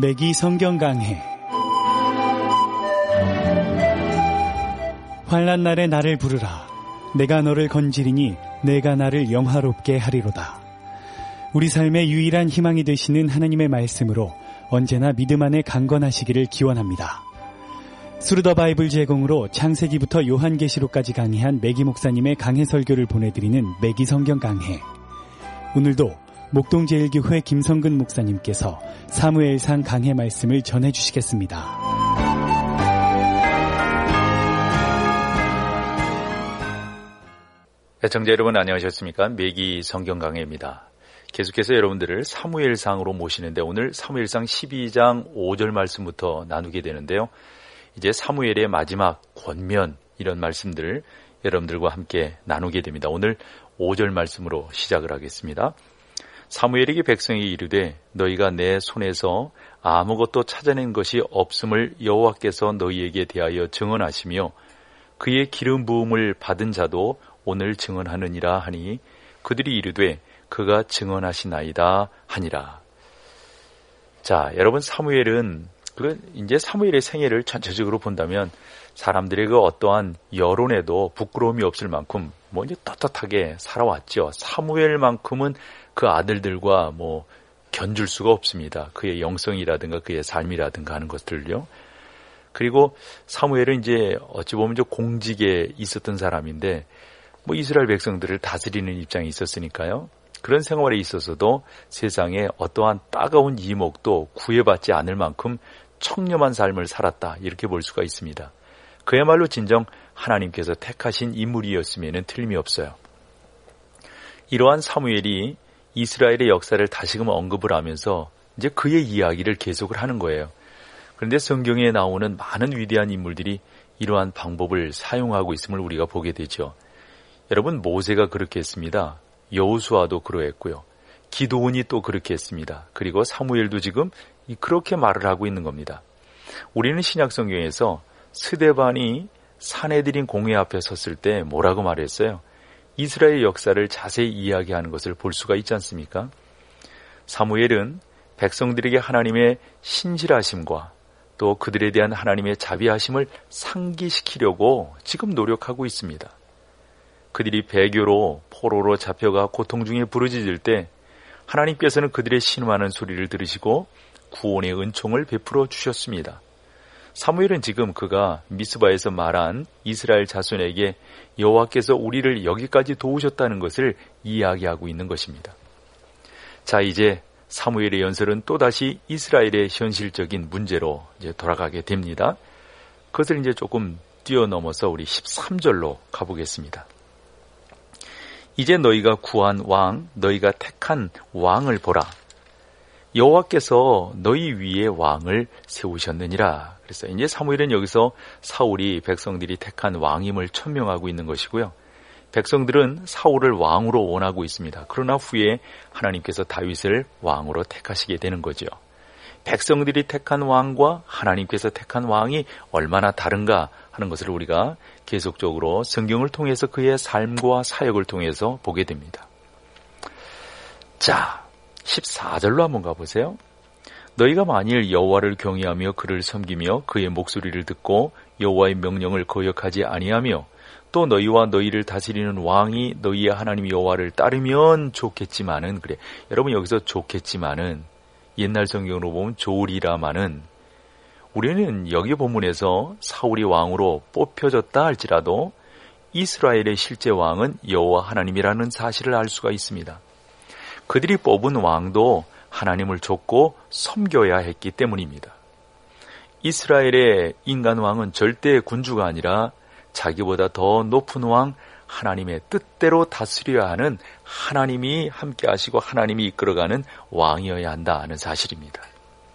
매기 성경 강해. 환난 날에 나를 부르라. 내가 너를 건지리니 내가 나를 영화롭게 하리로다. 우리 삶의 유일한 희망이 되시는 하나님의 말씀으로 언제나 믿음 안에 강건하시기를 기원합니다. 스루더 바이블 제공으로 창세기부터 요한계시록까지 강해한 매기 목사님의 강해 설교를 보내드리는 매기 성경 강해. 오늘도 목동제일교회 김성근 목사님께서 사무엘상 강해 말씀을 전해주시겠습니다. 애청자 여러분 안녕하셨습니까? 매기 성경 강해입니다. 계속해서 여러분들을 사무엘상으로 모시는데 오늘 사무엘상 12장 5절 말씀부터 나누게 되는데요. 이제 사무엘의 마지막 권면 이런 말씀들을 여러분들과 함께 나누게 됩니다. 오늘 5절 말씀으로 시작을 하겠습니다. 사무엘에게 백성이 이르되 너희가 내 손에서 아무것도 찾아낸 것이 없음을 여호와께서 너희에게 대하여 증언하시며 그의 기름 부음을 받은 자도 오늘 증언하느니라 하니 그들이 이르되 그가 증언하시나이다 하니라. 자, 여러분 사무엘은 이제 사무엘의 생애를 전체적으로 본다면 사람들의 그 어떠한 여론에도 부끄러움이 없을 만큼 이제 떳떳하게 살아왔죠. 사무엘만큼은 그 아들들과 견줄 수가 없습니다. 그의 영성이라든가 그의 삶이라든가 하는 것들요. 그리고 사무엘은 이제 어찌 보면 공직에 있었던 사람인데 이스라엘 백성들을 다스리는 입장에 있었으니까요. 그런 생활에 있어서도 세상에 어떠한 따가운 이목도 구애받지 않을 만큼 청렴한 삶을 살았다. 이렇게 볼 수가 있습니다. 그야말로 진정 하나님께서 택하신 인물이었음에는 틀림이 없어요. 이러한 사무엘이 이스라엘의 역사를 다시금 언급을 하면서 이제 그의 이야기를 계속을 하는 거예요. 그런데 성경에 나오는 많은 위대한 인물들이 이러한 방법을 사용하고 있음을 우리가 보게 되죠. 여러분 모세가 그렇게 했습니다. 여호수아도 그러했고요. 기드온이 또 그렇게 했습니다. 그리고 사무엘도 지금 그렇게 말을 하고 있는 겁니다. 우리는 신약 성경에서 스데반이 사내들인 공회 앞에 섰을 때 뭐라고 말했어요? 이스라엘 역사를 자세히 이야기하는 것을 볼 수가 있지 않습니까? 사무엘은 백성들에게 하나님의 신실하심과 또 그들에 대한 하나님의 자비하심을 상기시키려고 지금 노력하고 있습니다. 그들이 배교로 포로로 잡혀가 고통 중에 부르짖을 때 하나님께서는 그들의 신음하는 소리를 들으시고 구원의 은총을 베풀어 주셨습니다. 사무엘은 지금 그가 미스바에서 말한 이스라엘 자손에게 여호와께서 우리를 여기까지 도우셨다는 것을 이야기하고 있는 것입니다. 자, 이제 사무엘의 연설은 또다시 이스라엘의 현실적인 문제로 이제 돌아가게 됩니다. 그것을 이제 조금 뛰어넘어서 우리 13절로 가보겠습니다. 이제 너희가 구한 왕, 너희가 택한 왕을 보라. 여호와께서 너희 위에 왕을 세우셨느니라. 그래서 이제 사무엘은 여기서 사울이 백성들이 택한 왕임을 천명하고 있는 것이고요. 백성들은 사울을 왕으로 원하고 있습니다. 그러나 후에 하나님께서 다윗을 왕으로 택하시게 되는 거죠. 백성들이 택한 왕과 하나님께서 택한 왕이 얼마나 다른가 하는 것을 우리가 계속적으로 성경을 통해서 그의 삶과 사역을 통해서 보게 됩니다. 자, 14절로 한번 가보세요. 너희가 만일 여호와를 경외하며 그를 섬기며 그의 목소리를 듣고 여호와의 명령을 거역하지 아니하며 또 너희와 너희를 다스리는 왕이 너희의 하나님 여호와를 따르면 좋겠지만은, 그래, 여러분 여기서 좋겠지만은 옛날 성경으로 보면 좋으리라마는, 우리는 여기 본문에서 사울이 왕으로 뽑혀졌다 할지라도 이스라엘의 실제 왕은 여호와 하나님이라는 사실을 알 수가 있습니다. 그들이 뽑은 왕도 하나님을 좇고 섬겨야 했기 때문입니다. 이스라엘의 인간 왕은 절대 군주가 아니라 자기보다 더 높은 왕, 하나님의 뜻대로 다스려야 하는, 하나님이 함께 하시고 하나님이 이끌어가는 왕이어야 한다 하는 사실입니다.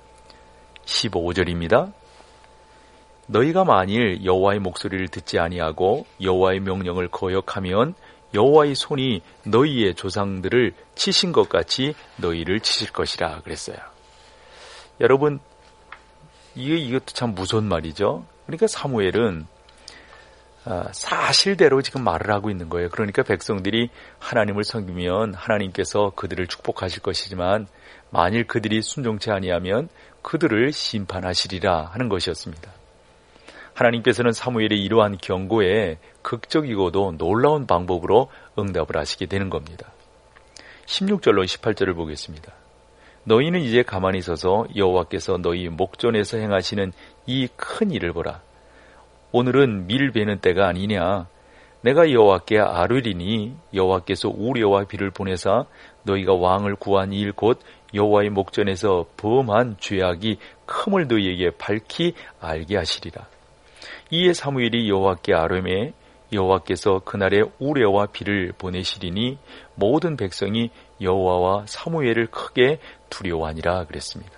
15절입니다. 너희가 만일 여호와의 목소리를 듣지 아니하고 여호와의 명령을 거역하면 여호와의 손이 너희의 조상들을 치신 것 같이 너희를 치실 것이라 그랬어요. 여러분, 이것도 참 무서운 말이죠. 그러니까 사무엘은 사실대로 지금 말을 하고 있는 거예요. 그러니까 백성들이 하나님을 섬기면 하나님께서 그들을 축복하실 것이지만 만일 그들이 순종치 아니하면 그들을 심판하시리라 하는 것이었습니다. 하나님께서는 사무엘의 이러한 경고에 극적이고도 놀라운 방법으로 응답을 하시게 되는 겁니다. 16절로 18절을 보겠습니다. 너희는 이제 가만히 서서 여호와께서 너희 목전에서 행하시는 이 큰 일을 보라. 오늘은 밀 베는 때가 아니냐. 내가 여호와께 아뢰리니 여호와께서 우레와 비를 보내사 너희가 왕을 구한 일 곧 여호와의 목전에서 범한 죄악이 큼을 너희에게 밝히 알게 하시리라. 이에 사무엘이 여호와께 아뢰매 여호와께서 그날에 우레와 비를 보내시리니 모든 백성이 여호와와 사무엘을 크게 두려워하니라 그랬습니다.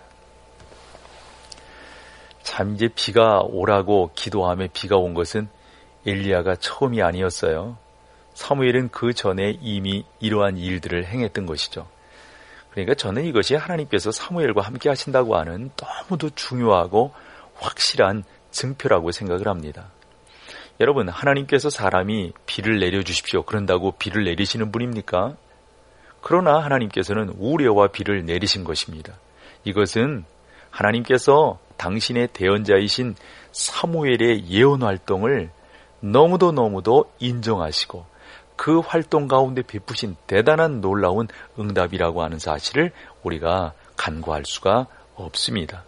참 이제 비가 오라고 기도하며 비가 온 것은 엘리야가 처음이 아니었어요. 사무엘은 그 전에 이미 이러한 일들을 행했던 것이죠. 그러니까 저는 이것이 하나님께서 사무엘과 함께 하신다고 하는 너무도 중요하고 확실한 증표라고 생각을 합니다. 여러분, 하나님께서 사람이 비를 내려주십시오. 그런다고 비를 내리시는 분입니까? 그러나 하나님께서는 우레와 비를 내리신 것입니다. 이것은 하나님께서 당신의 대언자이신 사무엘의 예언 활동을 너무도 인정하시고 그 활동 가운데 베푸신 대단한 놀라운 응답이라고 하는 사실을 우리가 간과할 수가 없습니다.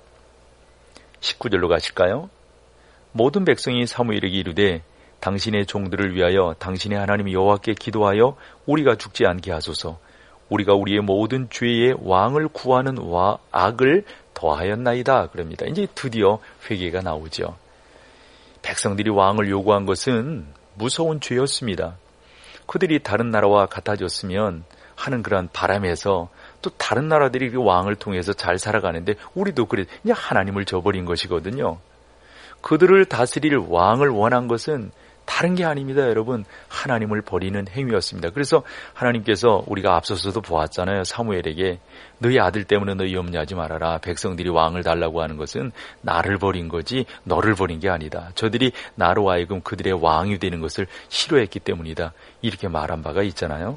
19절로 가실까요? 모든 백성이 사무엘에게 이르되 당신의 종들을 위하여 당신의 하나님 여호와께 기도하여 우리가 죽지 않게 하소서. 우리가 우리의 모든 죄의 왕을 구하는 악을 더하였나이다. 그럽니다. 이제 드디어 회개가 나오죠. 백성들이 왕을 요구한 것은 무서운 죄였습니다. 그들이 다른 나라와 같아졌으면 하는 그런 바람에서 또 다른 나라들이 그 왕을 통해서 잘 살아가는데 우리도 그래 이제 하나님을 저버린 것이거든요. 그들을 다스릴 왕을 원한 것은 다른 게 아닙니다, 여러분. 하나님을 버리는 행위였습니다. 그래서 하나님께서 우리가 앞서서도 보았잖아요. 사무엘에게 너희 아들 때문에 너희 염려하지 말아라. 백성들이 왕을 달라고 하는 것은 나를 버린 거지 너를 버린 게 아니다. 저들이 나로 하여금 그들의 왕이 되는 것을 싫어했기 때문이다. 이렇게 말한 바가 있잖아요.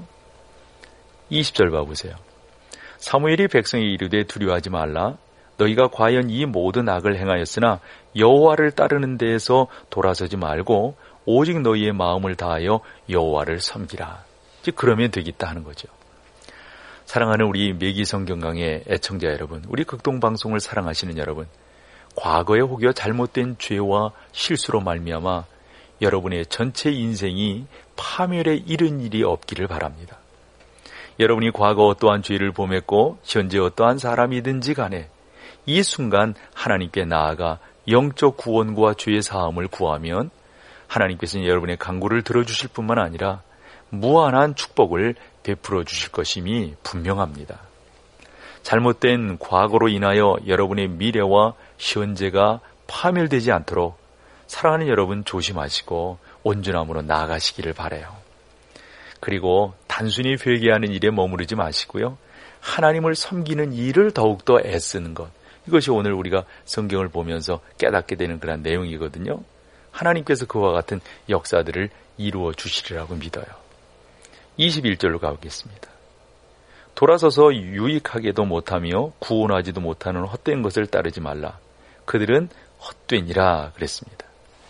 20절 봐보세요. 사무엘이 백성이 이르되 두려워하지 말라. 너희가 과연 이 모든 악을 행하였으나 여호와를 따르는 데에서 돌아서지 말고 오직 너희의 마음을 다하여 여호와를 섬기라. 즉 그러면 되겠다 하는 거죠. 사랑하는 우리 매기 성경강의 애청자 여러분, 우리 극동방송을 사랑하시는 여러분, 과거에 혹여 잘못된 죄와 실수로 말미암아 여러분의 전체 인생이 파멸에 이른 일이 없기를 바랍니다. 여러분이 과거 어떠한 죄를 범했고 현재 어떠한 사람이든지 간에 이 순간 하나님께 나아가 영적 구원과 죄의 사함을 구하면 하나님께서는 여러분의 간구를 들어주실 뿐만 아니라 무한한 축복을 베풀어 주실 것임이 분명합니다. 잘못된 과거로 인하여 여러분의 미래와 현재가 파멸되지 않도록 사랑하는 여러분 조심하시고 온전함으로 나아가시기를 바라요. 그리고 단순히 회개하는 일에 머무르지 마시고요. 하나님을 섬기는 일을 더욱더 애쓰는 것. 이것이 오늘 우리가 성경을 보면서 깨닫게 되는 그런 내용이거든요. 하나님께서 그와 같은 역사들을 이루어 주시리라고 믿어요. 21절로 가보겠습니다. 돌아서서 유익하게도 못하며 구원하지도 못하는 헛된 것을 따르지 말라. 그들은 헛되니라 그랬습니다.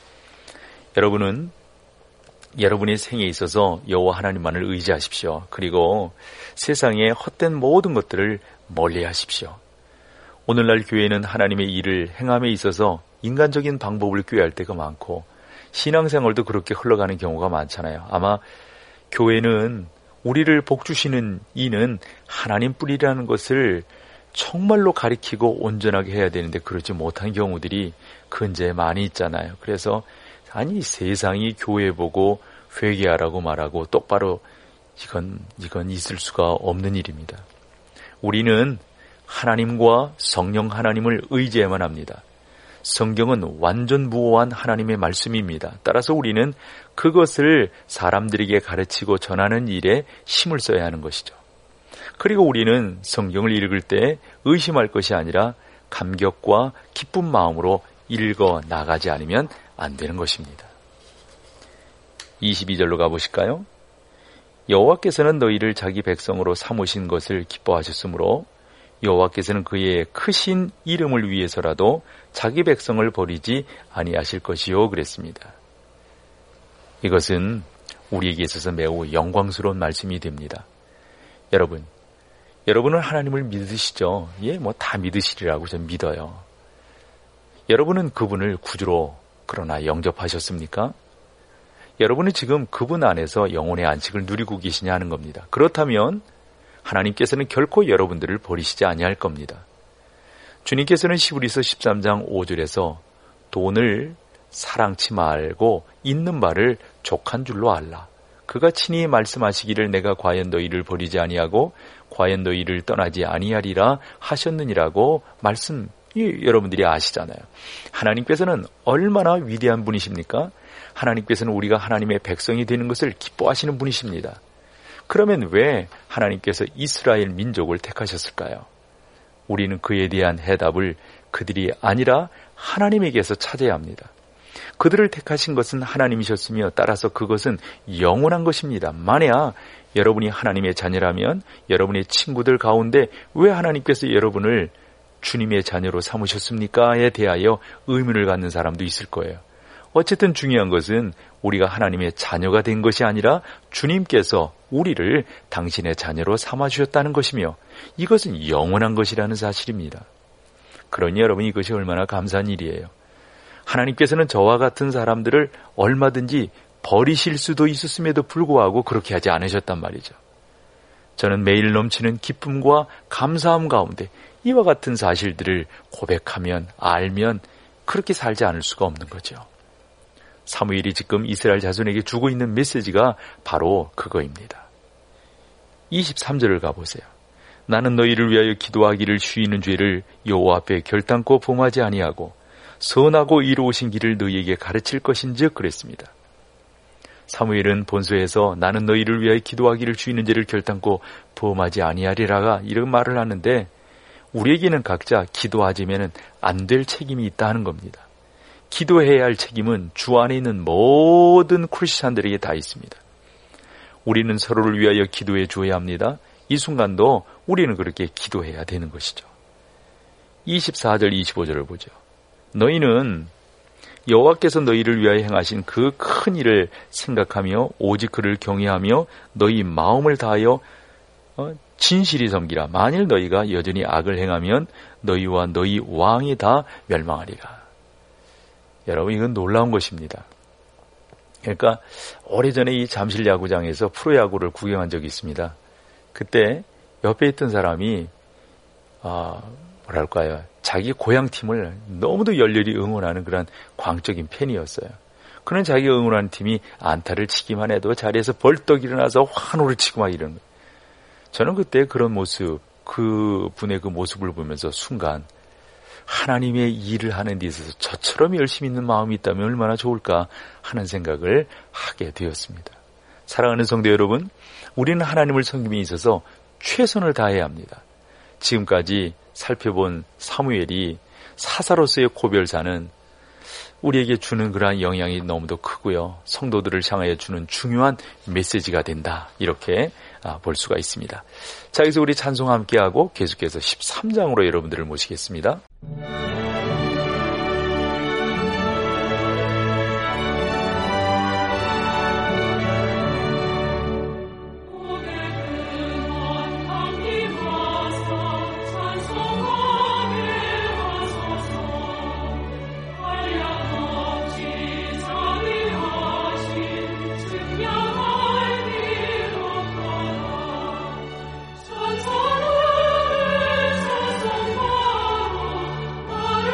여러분은 여러분의 생에 있어서 여호와 하나님만을 의지하십시오. 그리고 세상의 헛된 모든 것들을 멀리하십시오. 오늘날 교회는 하나님의 일을 행함에 있어서 인간적인 방법을 꾀할 때가 많고 신앙생활도 그렇게 흘러가는 경우가 많잖아요. 아마 교회는 우리를 복주시는 이는 하나님뿐이라는 것을 정말로 가리키고 온전하게 해야 되는데 그러지 못한 경우들이 근저에 많이 있잖아요. 그래서 아니 세상이 교회 보고 회개하라고 말하고 똑바로 이건 있을 수가 없는 일입니다. 우리는 하나님과 성령 하나님을 의지해야만 합니다. 성경은 완전 무오한 하나님의 말씀입니다. 따라서 우리는 그것을 사람들에게 가르치고 전하는 일에 힘을 써야 하는 것이죠. 그리고 우리는 성경을 읽을 때 의심할 것이 아니라 감격과 기쁜 마음으로 읽어 나가지 않으면 안 되는 것입니다. 22절로 가보실까요? 여호와께서는 너희를 자기 백성으로 삼으신 것을 기뻐하셨으므로 여호와께서는 그의 크신 이름을 위해서라도 자기 백성을 버리지 아니하실 것이요 그랬습니다. 이것은 우리에게 있어서 매우 영광스러운 말씀이 됩니다. 여러분은 하나님을 믿으시죠? 예, 다 믿으시리라고 저는 믿어요. 여러분은 그분을 구주로 그러나 영접하셨습니까? 여러분은 지금 그분 안에서 영혼의 안식을 누리고 계시냐 하는 겁니다. 그렇다면 하나님께서는 결코 여러분들을 버리시지 아니할 겁니다. 주님께서는 히브리서 13장 5절에서 돈을 사랑치 말고 있는 바를 족한 줄로 알라. 그가 친히 말씀하시기를 내가 과연 너희를 버리지 아니하고 과연 너희를 떠나지 아니하리라 하셨느니라고 여러분들이 아시잖아요. 하나님께서는 얼마나 위대한 분이십니까? 하나님께서는 우리가 하나님의 백성이 되는 것을 기뻐하시는 분이십니다. 그러면 왜 하나님께서 이스라엘 민족을 택하셨을까요? 우리는 그에 대한 해답을 그들이 아니라 하나님에게서 찾아야 합니다. 그들을 택하신 것은 하나님이셨으며 따라서 그것은 영원한 것입니다. 만약 여러분이 하나님의 자녀라면 여러분의 친구들 가운데 왜 하나님께서 여러분을 주님의 자녀로 삼으셨습니까?에 대하여 의문을 갖는 사람도 있을 거예요. 어쨌든 중요한 것은 우리가 하나님의 자녀가 된 것이 아니라 주님께서 우리를 당신의 자녀로 삼아주셨다는 것이며 이것은 영원한 것이라는 사실입니다. 그러니 여러분 이것이 얼마나 감사한 일이에요. 하나님께서는 저와 같은 사람들을 얼마든지 버리실 수도 있었음에도 불구하고 그렇게 하지 않으셨단 말이죠. 저는 매일 넘치는 기쁨과 감사함 가운데 이와 같은 사실들을 고백하면 알면 그렇게 살지 않을 수가 없는 거죠. 사무엘이 지금 이스라엘 자손에게 주고 있는 메시지가 바로 그거입니다. 23절을 가보세요. 나는 너희를 위하여 기도하기를 쉬이는 죄를 여호와 앞에 결단코 범하지 아니하고 선하고 이로우신 길을 너희에게 가르칠 것인즉 그랬습니다. 사무엘은 본서에서 나는 너희를 위하여 기도하기를 쉬이는 죄를 결단코 범하지 아니하리라가 이런 말을 하는데 우리에게는 각자 기도하지면 안 될 책임이 있다 하는 겁니다. 기도해야 할 책임은 주 안에 있는 모든 크리스찬들에게 다 있습니다. 우리는 서로를 위하여 기도해 줘야 합니다. 이 순간도 우리는 그렇게 기도해야 되는 것이죠. 24절 25절을 보죠. 너희는 여호와께서 너희를 위하여 행하신 그 큰 일을 생각하며 오직 그를 경외하며 너희 마음을 다하여 진실이 섬기라. 만일 너희가 여전히 악을 행하면 너희와 너희 왕이 다 멸망하리라. 여러분 이건 놀라운 것입니다. 그러니까 오래전에 이 잠실 야구장에서 프로야구를 구경한 적이 있습니다. 그때 옆에 있던 사람이 자기 고향팀을 너무도 열렬히 응원하는 그런 광적인 팬이었어요. 그는 자기가 응원하는 팀이 안타를 치기만 해도 자리에서 벌떡 일어나서 환호를 치고 막 이러는 거예요. 저는 그때 그런 모습, 그 분의 그 모습을 보면서 순간 하나님의 일을 하는 데 있어서 저처럼 열심히 있는 마음이 있다면 얼마나 좋을까 하는 생각을 하게 되었습니다. 사랑하는 성도 여러분, 우리는 하나님을 섬김에 있어서 최선을 다해야 합니다. 지금까지 살펴본 사무엘이 사사로서의 고별사는 우리에게 주는 그러한 영향이 너무도 크고요. 성도들을 향하여 주는 중요한 메시지가 된다. 이렇게 볼 수가 있습니다. 자, 여기서 우리 찬송 함께하고 계속해서 13장으로 여러분들을 모시겠습니다. 천천히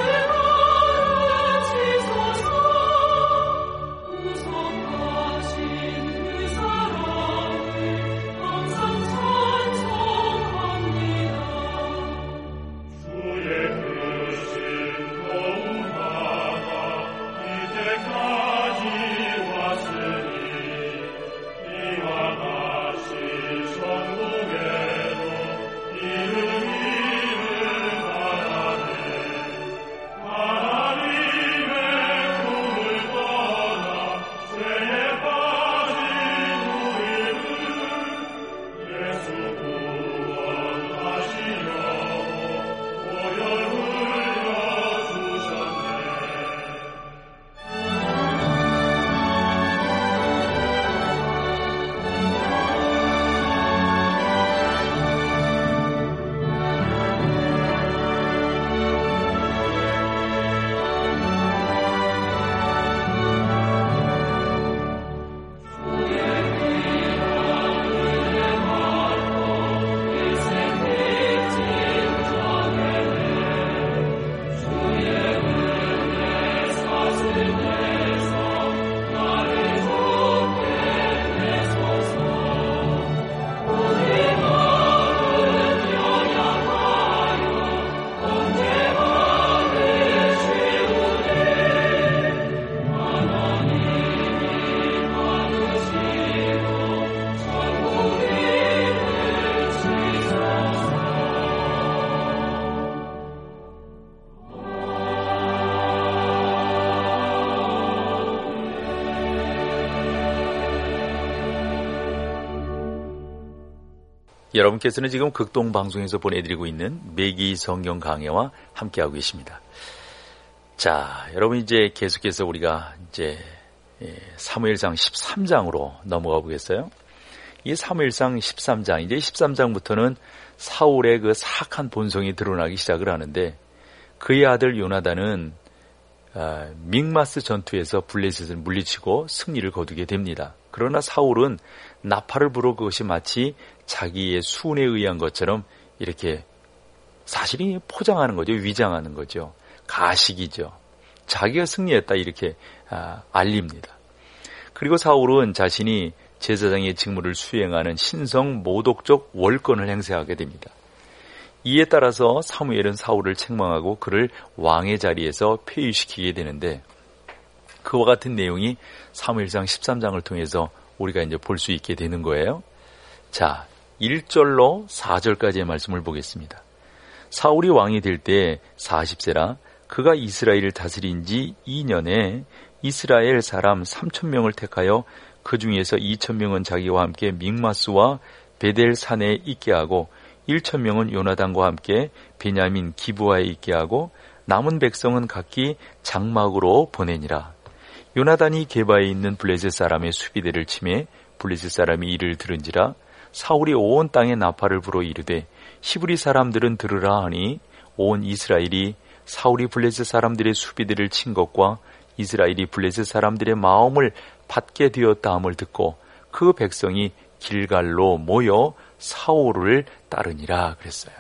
여러분께서는 지금 극동방송에서 보내드리고 있는 매기 성경 강해와 함께하고 계십니다. 자, 여러분 이제 계속해서 우리가 이제 사무엘상 13장으로 넘어가 보겠어요. 이 사무엘상 13장, 이제 13장부터는 사울의 그 사악한 본성이 드러나기 시작을 하는데 그의 아들 요나단은 믹마스 전투에서 블레셋을 물리치고 승리를 거두게 됩니다. 그러나 사울은 나팔을 불어 그것이 마치 자기의 수운에 의한 것처럼 이렇게 사실이 포장하는 거죠. 위장하는 거죠. 가식이죠. 자기가 승리했다 이렇게 알립니다. 그리고 사울은 자신이 제사장의 직무를 수행하는 신성 모독적 월권을 행사하게 됩니다. 이에 따라서 사무엘은 사울을 책망하고 그를 왕의 자리에서 폐위시키게 되는데 그와 같은 내용이 사무엘상 13장을 통해서 우리가 이제 볼 수 있게 되는 거예요. 자, 1절로 4절까지의 말씀을 보겠습니다. 사울이 왕이 될 때 40세라 그가 이스라엘을 다스린 지 2년에 이스라엘 사람 3,000명을 택하여 그 중에서 2,000명은 자기와 함께 믹마스와 베델 산에 있게 하고 1,000명은 요나단과 함께 베냐민 기브아에 있게 하고 남은 백성은 각기 장막으로 보내니라. 요나단이 게바에 있는 블레셋 사람의 수비대를 치매 블레셋 사람이 이를 들은지라 사울이 온 땅에 나팔을 불어 이르되 히브리 사람들은 들으라 하니 온 이스라엘이 사울이 블레셋 사람들의 수비대를 친 것과 이스라엘이 블레셋 사람들의 마음을 받게 되었다 함을 듣고 그 백성이 길갈로 모여 사울을 따르니라 그랬어요.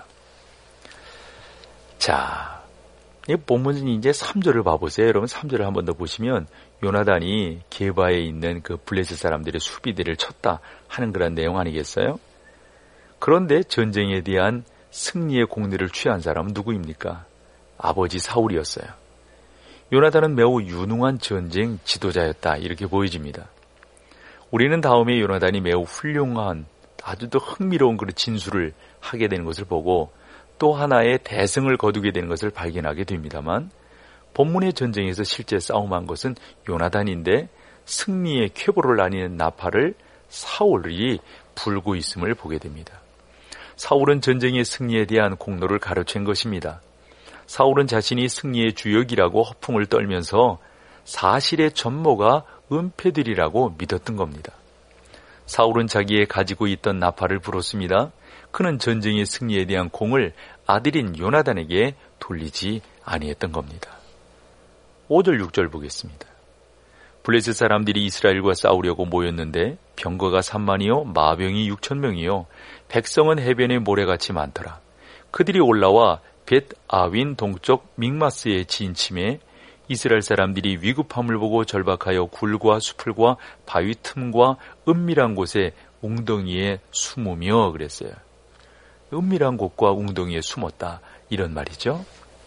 자, 이 본문은 이제 3절을 봐보세요. 여러분 3절을 한 번 더 보시면 요나단이 게바에 있는 그 블레셋 사람들의 수비대를 쳤다 하는 그런 내용 아니겠어요? 그런데 전쟁에 대한 승리의 공로를 취한 사람은 누구입니까? 아버지 사울이었어요. 요나단은 매우 유능한 전쟁 지도자였다 이렇게 보여집니다. 우리는 다음에 요나단이 매우 훌륭한 아주 더 흥미로운 그런 진술을 하게 되는 것을 보고 또 하나의 대승을 거두게 되는 것을 발견하게 됩니다만 본문의 전쟁에서 실제 싸움한 것은 요나단인데 승리의 쾌보를 나뉘는 나팔을 사울이 불고 있음을 보게 됩니다. 사울은 전쟁의 승리에 대한 공로를 가로챈 것입니다. 사울은 자신이 승리의 주역이라고 허풍을 떨면서 사실의 전모가 은폐되리라고 믿었던 겁니다. 사울은 자기의 가지고 있던 나팔을 불었습니다. 그는 전쟁의 승리에 대한 공을 아들인 요나단에게 돌리지 아니했던 겁니다. 5절 6절 보겠습니다. 블레셋 사람들이 이스라엘과 싸우려고 모였는데 병거가 3만이요 마병이 6,000명이요 백성은 해변의 모래같이 많더라. 그들이 올라와 벳 아윈 동쪽 믹마스에 진침해 이스라엘 사람들이 위급함을 보고 절박하여 굴과 수풀과 바위 틈과 은밀한 곳에 웅덩이에 숨으며 그랬어요. 은밀한 곳과 웅덩이에 숨었다 이런 말이죠.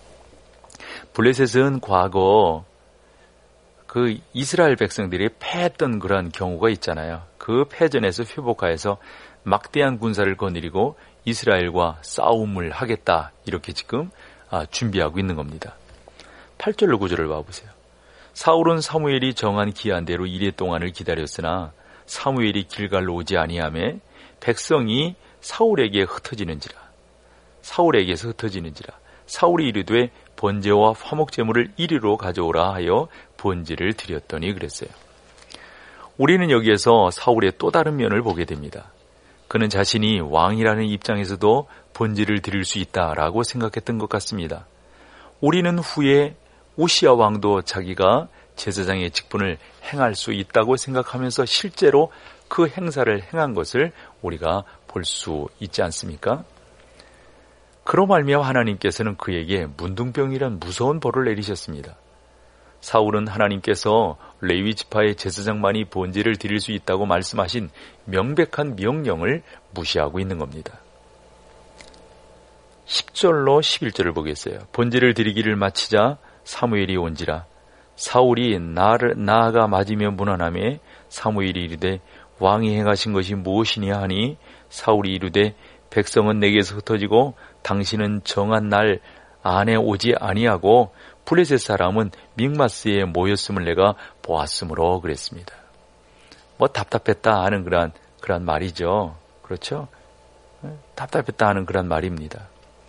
블레셋은 과거 그 이스라엘 백성들이 패했던 그런 경우가 있잖아요. 그 패전에서 회복하여서 막대한 군사를 거느리고 이스라엘과 싸움을 하겠다 이렇게 지금 준비하고 있는 겁니다. 8절로 9절을 봐보세요. 사울은 사무엘이 정한 기한대로 이레 동안을 기다렸으나 사무엘이 길갈로 오지 아니하매 백성이 사울에게서 흩어지는지라 사울이 이르되 번제와 화목제물을 이리로 가져오라 하여 번제를 드렸더니 그랬어요. 우리는 여기에서 사울의 또 다른 면을 보게 됩니다. 그는 자신이 왕이라는 입장에서도 번제를 드릴 수 있다라고 생각했던 것 같습니다. 우리는 후에 우시야 왕도 자기가 제사장의 직분을 행할 수 있다고 생각하면서 실제로 그 행사를 행한 것을 우리가 볼 수 있지 않습니까? 그로 말미암아 하나님께서는 그에게 문둥병이란 무서운 벌을 내리셨습니다. 사울은 하나님께서 레위 지파의 제사장만이 번제를 드릴 수 있다고 말씀하신 명백한 명령을 무시하고 있는 겁니다. 10절로 11절을 보겠어요. 번제를 드리기를 마치자 사무엘이 온지라 사울이 나아가 맞으며 문안하매 사무엘이 이르되 왕이 행하신 것이 무엇이냐 하니 사울이 이르되 백성은 내게서 흩어지고 당신은 정한 날 안에 오지 아니하고 블레셋 사람은 믹마스에 모였음을 내가 보았으므로 그랬습니다. 뭐 답답했다 하는 그런 말이죠. 그렇죠? 답답했다 하는 그런 말입니다.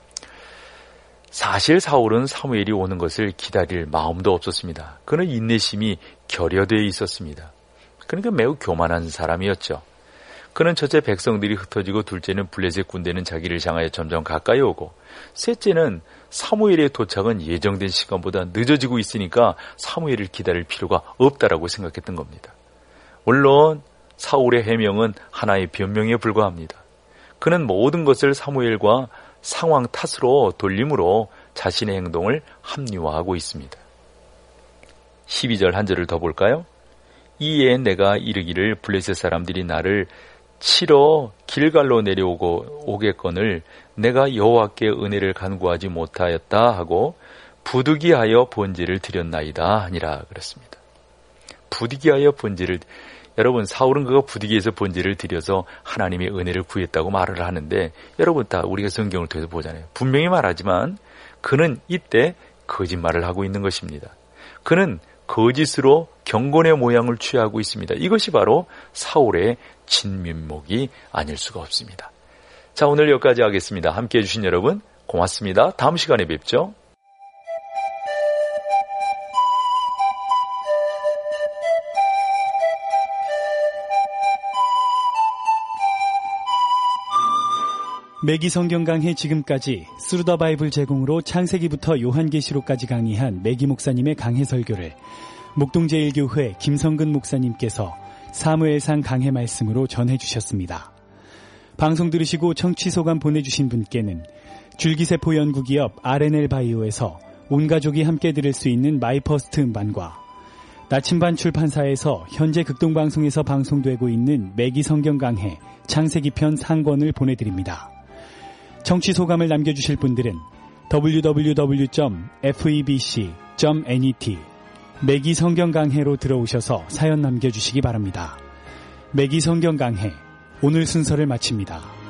사실 사울은 사무엘이 오는 것을 기다릴 마음도 없었습니다. 그는 인내심이 결여되어 있었습니다. 그러니까 매우 교만한 사람이었죠. 그는 첫째 백성들이 흩어지고 둘째는 블레셋 군대는 자기를 향하여 점점 가까이 오고 셋째는 사무엘의 도착은 예정된 시간보다 늦어지고 있으니까 사무엘을 기다릴 필요가 없다라고 생각했던 겁니다. 물론 사울의 해명은 하나의 변명에 불과합니다. 그는 모든 것을 사무엘과 상황 탓으로 돌림으로 자신의 행동을 합리화하고 있습니다. 12절 한 절을 더 볼까요? 이에 내가 이르기를 블레셋 사람들이 나를 치러 길갈로 내려오겠거늘 내가 여호와께 은혜를 간구하지 못하였다 하고 부득이하여 번제를 드렸나이다 하니라 그랬습니다. 부득이하여 번제를, 여러분 사울은 그가 부득이해서 번제를 드려서 하나님의 은혜를 구했다고 말을 하는데 여러분 다 우리가 성경을 통해서 보잖아요. 분명히 말하지만 그는 이때 거짓말을 하고 있는 것입니다. 그는 거짓으로 경건의 모양을 취하고 있습니다. 이것이 바로 사울의 진면목이 아닐 수가 없습니다. 자, 오늘 여기까지 하겠습니다. 함께해 주신 여러분 고맙습니다. 다음 시간에 뵙죠. 매기 성경 강해 지금까지 스루더 바이블 제공으로 창세기부터 요한계시록까지 강의한 매기 목사님의 강해 설교를 목동제일교회 김성근 목사님께서 사무엘상 강해 말씀으로 전해주셨습니다. 방송 들으시고 청취 소감 보내주신 분께는 줄기세포 연구기업 R&L 바이오에서 온 가족이 함께 들을 수 있는 마이퍼스트 음반과 나침반 출판사에서 현재 극동방송에서 방송되고 있는 매기 성경 강해 창세기편 상권을 보내드립니다. 청취 소감을 남겨주실 분들은 www.febc.net 매기 성경 강해로 들어오셔서 사연 남겨주시기 바랍니다. 매기 성경 강해 오늘 순서를 마칩니다.